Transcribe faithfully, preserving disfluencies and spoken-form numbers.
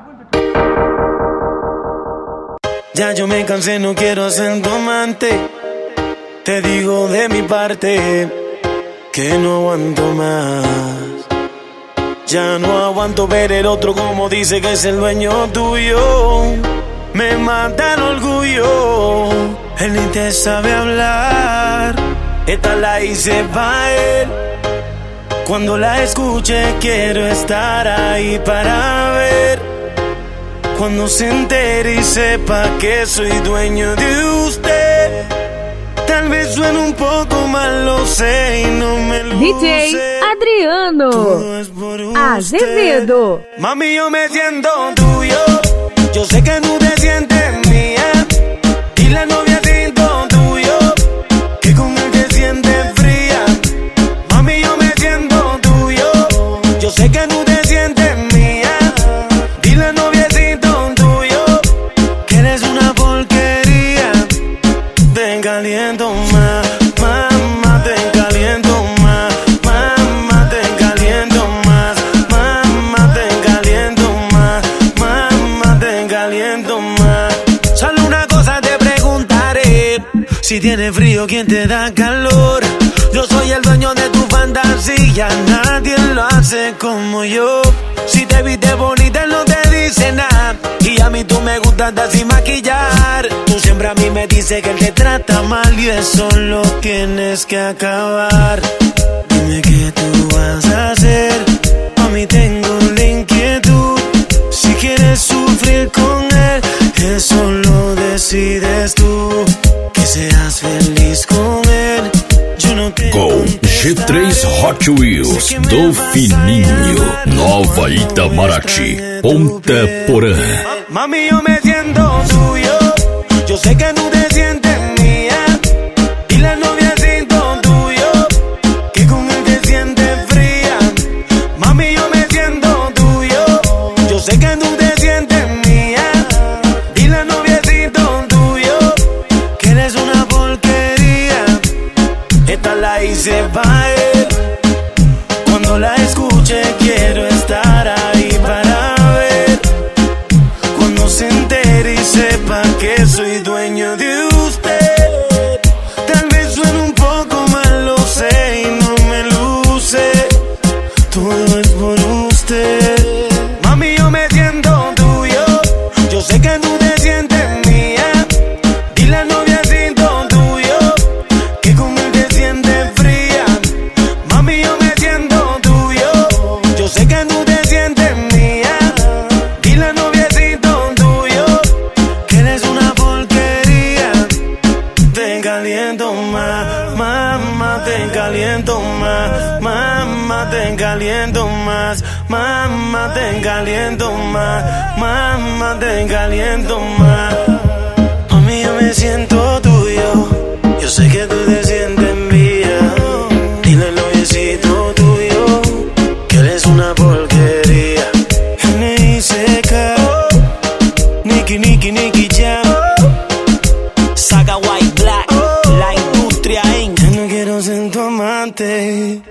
Ya yo me cansé, no quiero ser tu amante. Te digo de mi parte que no aguanto más. Ya no aguanto ver el otro como dice que es el dueño tuyo. Me mata el orgullo. Él ni te sabe hablar. Esta la hice pa' él. Cuando la escuche quiero estar ahí para ver. Cuando se entere y sepa que soy dueño de usted. Tal vez suene un poco mal, lo sé y no me luce. D J Adriano Es Azevedo. Mami, yo me siento tuyo. Yo sé que tú te sientes mía. Y la novia siento tuyo. Que con él te sientes fría. Mami, yo me siento tuyo. Yo sé que tú te sientes mía. Y la novia siento tuyo. Que eres una porquería. Te caliento más, mamá, te caliento más. Mamá, te caliento más. Mamá, te caliento más. Mamá, te caliento más. Solo una cosa te preguntaré. Si tienes frío, ¿quién te da calor? Yo soy el dueño de tu fantasía. Nadie lo hace como yo. Si te viste bonita, él no te dice nada. Y a mí tú me gustas andar sin maquillar. Tú siempre a mí me dices que él te trata mal. Y eso lo tienes que acabar. Dime qué tú vas a hacer. A mí tengo la inquietud. Si quieres sufrir con él, eso lo decides tú. Que seas feliz con él. Yo no te Com G três Hot Wheels do Fininho, Nova Itamaraty, Ponta Porã. Mami, yo me siento tuyo. Yo sé que tú te sientes mía. Y la novia siento tuyo. Que con él te sientes fría. Mami, yo me siento tuyo. Yo sé que tú te sientes mía. Y la novia siento tuyo. Que eres una porquería. Esta la hice pa' él. Cuando la escuche quiero estar ahí para ver. Cuando se entere y sepa que soy dueño de usted. Tal vez suene un poco mal, lo sé y no me luce. Todo es por usted. Mami, yo me siento tuyo. Yo sé que tú te sientes mía. Y la novia siento tuyo. Que con él te sientes fría. Mami, yo me siento tuyo. Yo sé que tú te sientes mía. Y la novia siento tuyo. Que eres una porquería. Te caliento más, mamá, te caliento más. Mamá, te caliento más. Mamá, te caliento más. Mamá, te caliento más. Mami, yo me siento